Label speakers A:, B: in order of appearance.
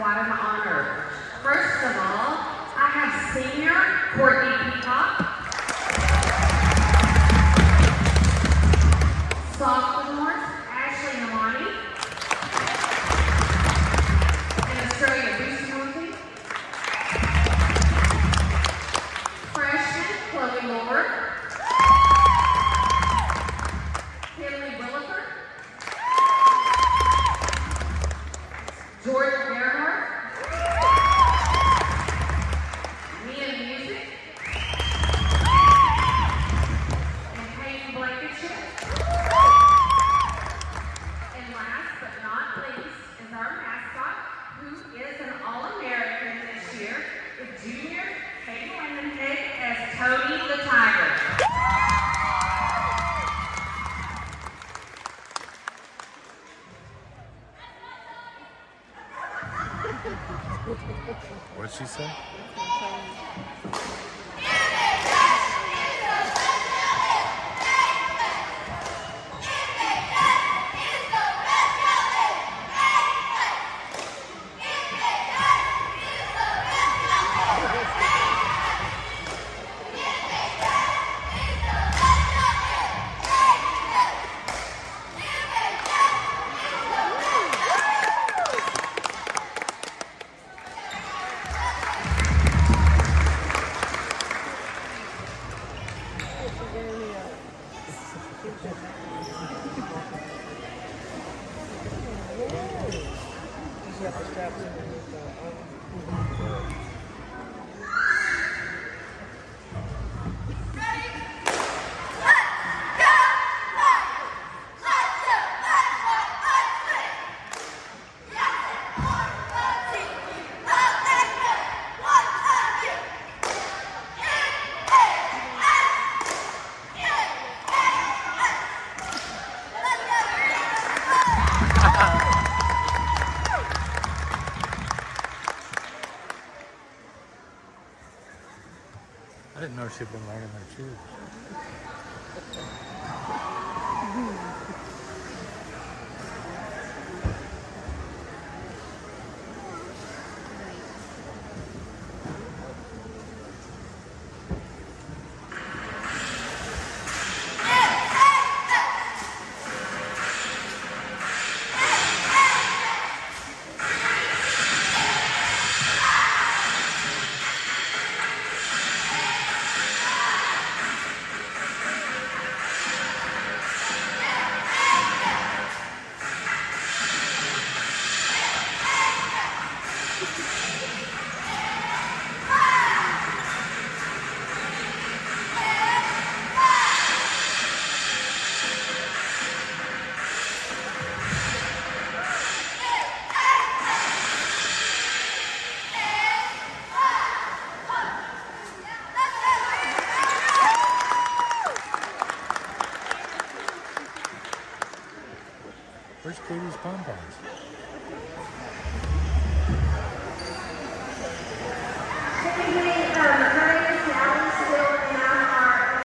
A: quite an honor. First of all, I have senior Courtney Peacock, sophomores Ashley Namani, and Australia Boosamurthy, freshman Chloe Lord, Haley Williford, Jordan Gerhardt, Mia Music, and Peyton Blankenship. And last but not least is our mascot, who is an All-American this year, with junior Katie Langenhead as Tony the Tiger.
B: What'd she say? I didn't know she'd been learning her shoes. Where's Katie's pom-poms?